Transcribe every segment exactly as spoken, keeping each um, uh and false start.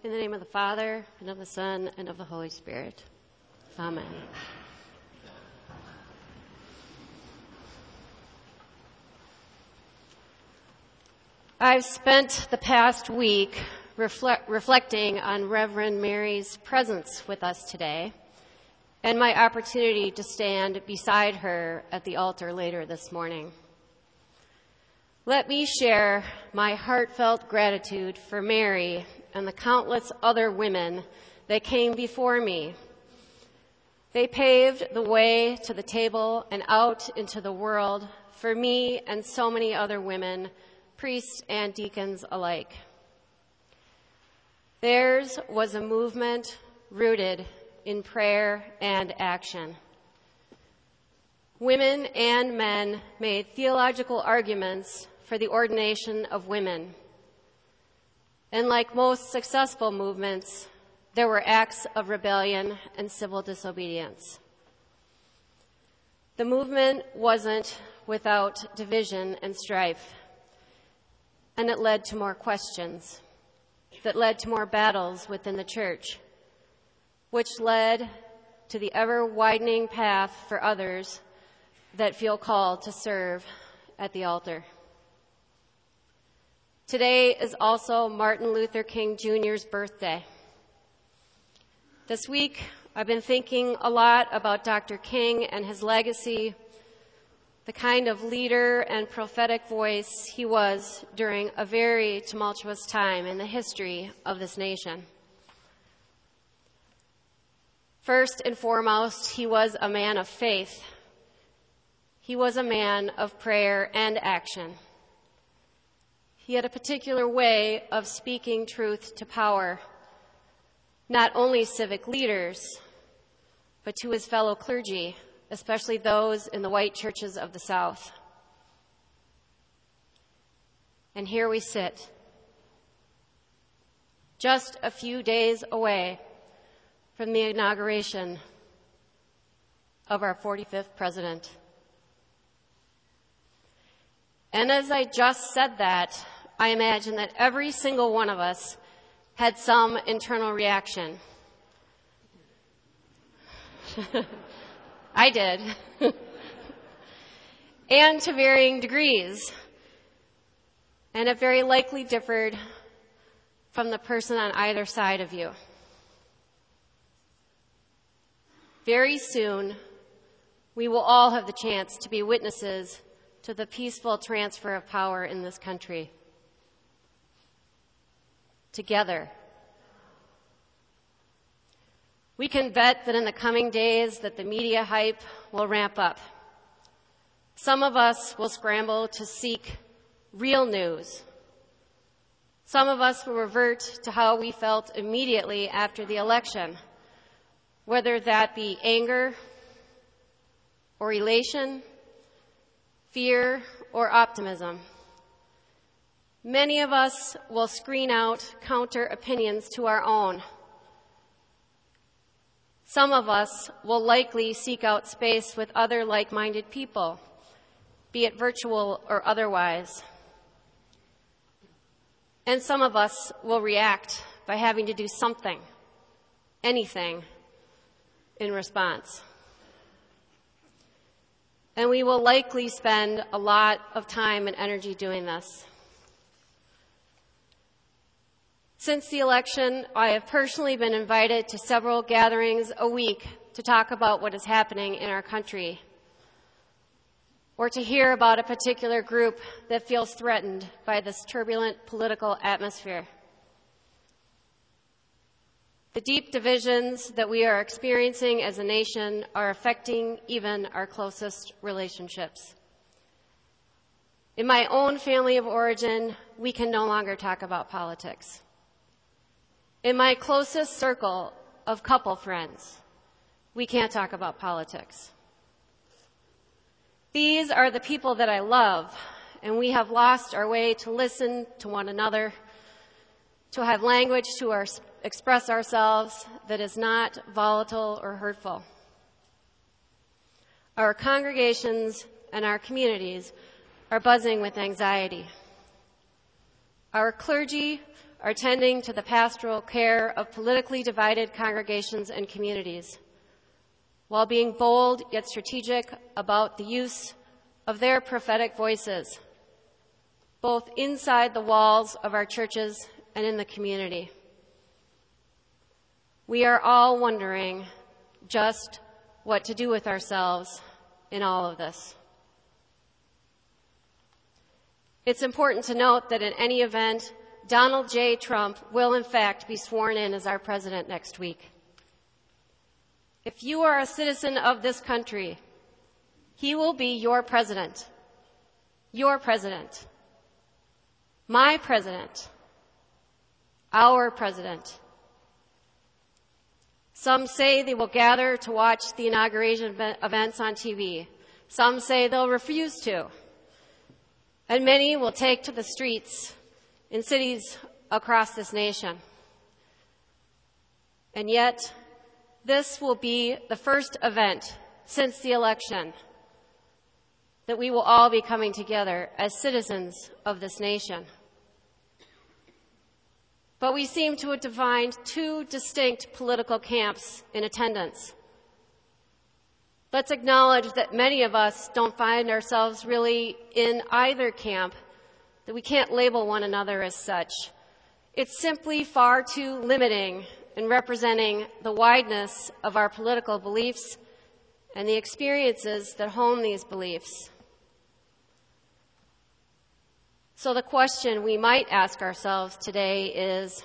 In the name of the Father, and of the Son, and of the Holy Spirit. Amen. I've spent the past week reflect, reflecting on Reverend Mary's presence with us today and my opportunity to stand beside her at the altar later this morning. Let me share my heartfelt gratitude for Mary and the countless other women that came before me. They paved the way to the table and out into the world for me and so many other women, priests and deacons alike. Theirs was a movement rooted in prayer and action. Women and men made theological arguments for the ordination of women. And like most successful movements, there were acts of rebellion and civil disobedience. The movement wasn't without division and strife, and it led to more questions, that led to more battles within the church, which led to the ever-widening path for others that feel called to serve at the altar. Today is also Martin Luther King Junior's birthday. This week, I've been thinking a lot about Doctor King and his legacy, the kind of leader and prophetic voice he was during a very tumultuous time in the history of this nation. First and foremost, he was a man of faith. He was a man of prayer and action. He had a particular way of speaking truth to power, not only civic leaders, but to his fellow clergy, especially those in the white churches of the South. And here we sit, just a few days away from the inauguration of our forty-fifth president. And as I just said that, I imagine that every single one of us had some internal reaction. I did. And to varying degrees. And it very likely differed from the person on either side of you. Very soon, we will all have the chance to be witnesses to the peaceful transfer of power in this country. Together. We can bet that in the coming days that the media hype will ramp up. Some of us will scramble to seek real news. Some of us will revert to how we felt immediately after the election, whether that be anger or elation, fear or optimism. Many of us will screen out counter opinions to our own. Some of us will likely seek out space with other like-minded people, be it virtual or otherwise. And some of us will react by having to do something, anything, in response. And we will likely spend a lot of time and energy doing this. Since the election, I have personally been invited to several gatherings a week to talk about what is happening in our country, or to hear about a particular group that feels threatened by this turbulent political atmosphere. The deep divisions that we are experiencing as a nation are affecting even our closest relationships. In my own family of origin, we can no longer talk about politics. In my closest circle of couple friends, we can't talk about politics. These are the people that I love, and we have lost our way to listen to one another, to have language to our, express ourselves that is not volatile or hurtful. Our congregations and our communities are buzzing with anxiety. Our clergy are tending to the pastoral care of politically divided congregations and communities, while being bold yet strategic about the use of their prophetic voices, both inside the walls of our churches and in the community. We are all wondering just what to do with ourselves in all of this. It's important to note that in any event, Donald J. Trump will in fact be sworn in as our president next week. If you are a citizen of this country, he will be your president, your president, my president, our president. Some say they will gather to watch the inauguration events on T V. Some say they'll refuse to. And many will take to the streets in cities across this nation. And yet, this will be the first event since the election that we will all be coming together as citizens of this nation. But we seem to have defined two distinct political camps in attendance. Let's acknowledge that many of us don't find ourselves really in either camp, that we can't label one another as such. It's simply far too limiting in representing the wideness of our political beliefs and the experiences that hone these beliefs. So the question we might ask ourselves today is,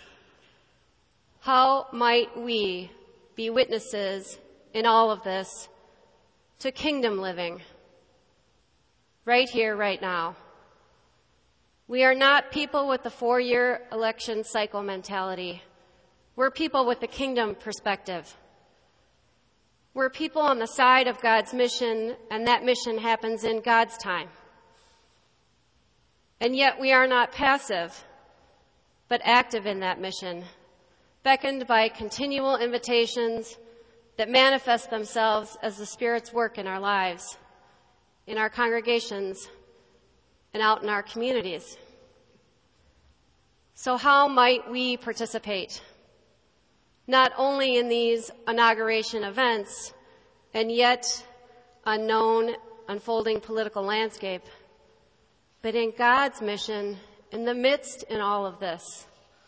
how might we be witnesses in all of this to kingdom living right here, right now? We are not people with the four-year election cycle mentality. We're people with the kingdom perspective. We're people on the side of God's mission, and that mission happens in God's time. And yet we are not passive, but active in that mission, beckoned by continual invitations that manifest themselves as the Spirit's work in our lives, in our congregations, and out in our communities. So how might we participate, not only in these inauguration events and yet unknown, unfolding political landscape, but in God's mission in the midst in all of this?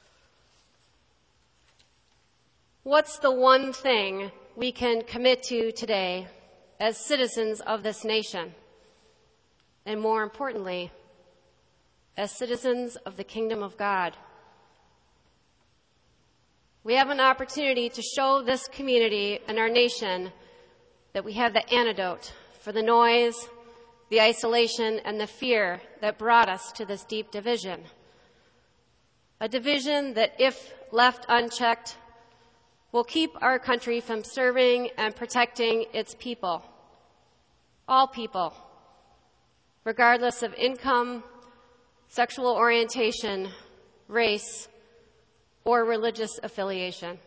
What's the one thing we can commit to today as citizens of this nation? And more importantly, as citizens of the kingdom of God. We have an opportunity to show this community and our nation that we have the antidote for the noise, the isolation, and the fear that brought us to this deep division. A division that, if left unchecked, will keep our country from serving and protecting its people, all people, regardless of income, sexual orientation, race, or religious affiliation.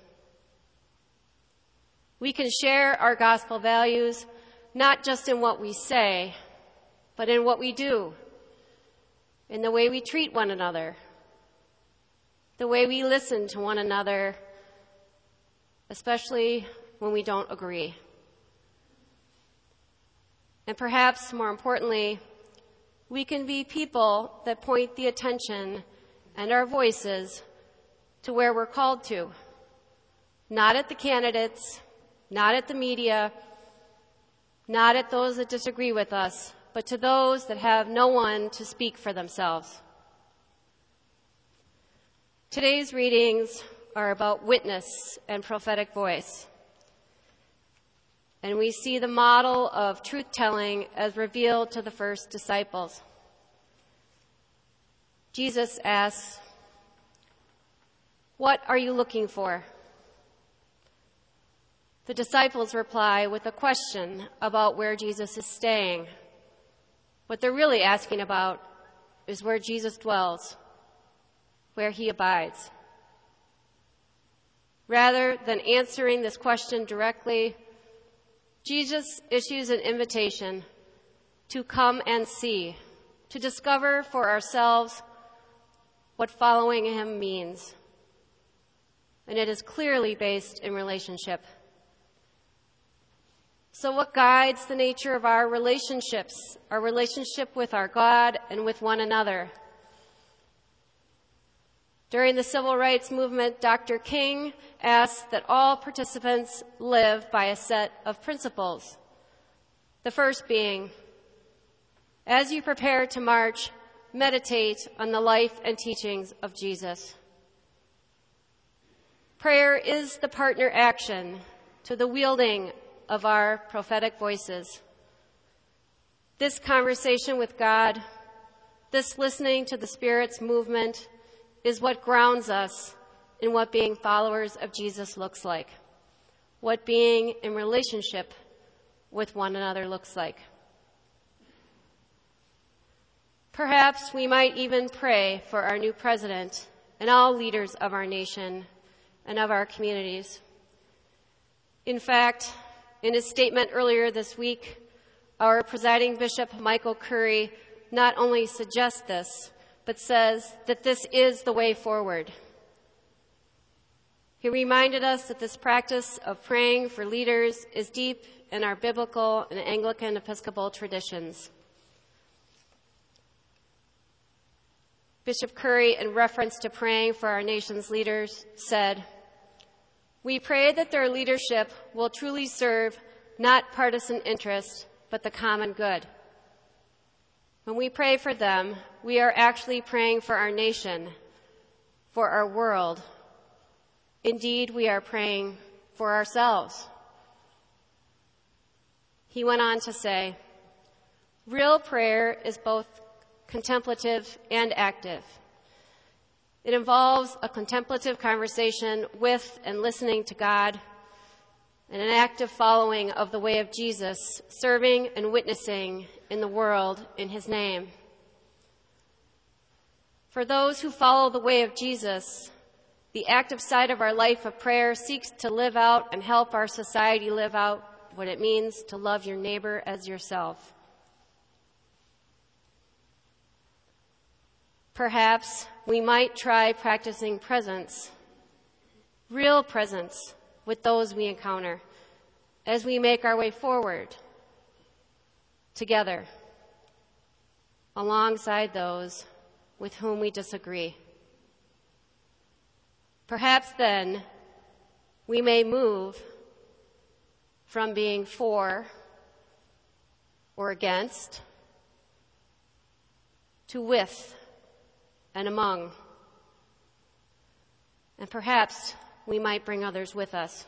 We can share our gospel values not just in what we say, but in what we do, in the way we treat one another, the way we listen to one another, especially when we don't agree. And perhaps more importantly, we can be people that point the attention and our voices to where we're called to, not at the candidates, not at the media, not at those that disagree with us, but to those that have no one to speak for themselves. Today's readings are about witness and prophetic voice. And we see the model of truth-telling as revealed to the first disciples. Jesus asks, "What are you looking for?" The disciples reply with a question about where Jesus is staying. What they're really asking about is where Jesus dwells, where he abides. Rather than answering this question directly, Jesus issues an invitation to come and see, to discover for ourselves what following him means. And it is clearly based in relationship. So what guides the nature of our relationships, our relationship with our God and with one another? During the Civil Rights Movement, Doctor King asked that all participants live by a set of principles. The first being, as you prepare to march, meditate on the life and teachings of Jesus. Prayer is the partner action to the wielding of our prophetic voices. This conversation with God, this listening to the Spirit's movement, is what grounds us in what being followers of Jesus looks like, what being in relationship with one another looks like. Perhaps we might even pray for our new president and all leaders of our nation and of our communities. In fact, in his statement earlier this week, our presiding Bishop Michael Curry not only suggests this, but says that this is the way forward. He reminded us that this practice of praying for leaders is deep in our biblical and Anglican Episcopal traditions. Bishop Curry, in reference to praying for our nation's leaders, said, "We pray that their leadership will truly serve not partisan interests, but the common good. When we pray for them, we are actually praying for our nation, for our world. Indeed, we are praying for ourselves." He went on to say, "Real prayer is both contemplative and active. It involves a contemplative conversation with and listening to God, and an active following of the way of Jesus, serving and witnessing in the world in his name. For those who follow the way of Jesus, the active side of our life of prayer seeks to live out and help our society live out what it means to love your neighbor as yourself. Perhaps we might try practicing presence, real presence, with those we encounter as we make our way forward together alongside those with whom we disagree. Perhaps then we may move from being for or against to with and among. And perhaps we might bring others with us.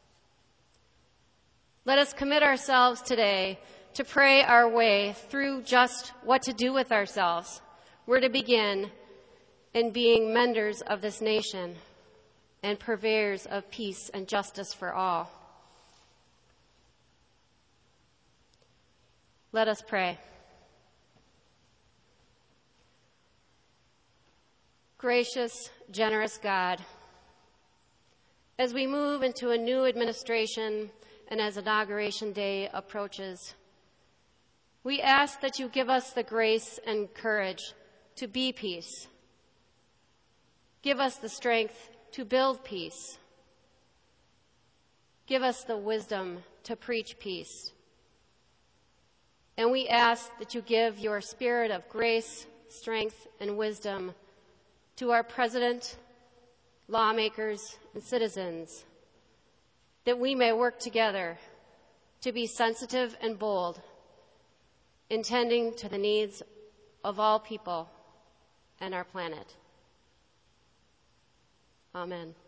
Let us commit ourselves today to pray our way through just what to do with ourselves, where to begin in being menders of this nation and purveyors of peace and justice for all. Let us pray. Gracious, generous God, as we move into a new administration and as Inauguration Day approaches, we ask that you give us the grace and courage to be peace. Give us the strength to build peace. Give us the wisdom to preach peace. And we ask that you give your spirit of grace, strength, and wisdom to our president, lawmakers, and citizens, that we may work together to be sensitive and bold, intending to the needs of all people and our planet. Amen.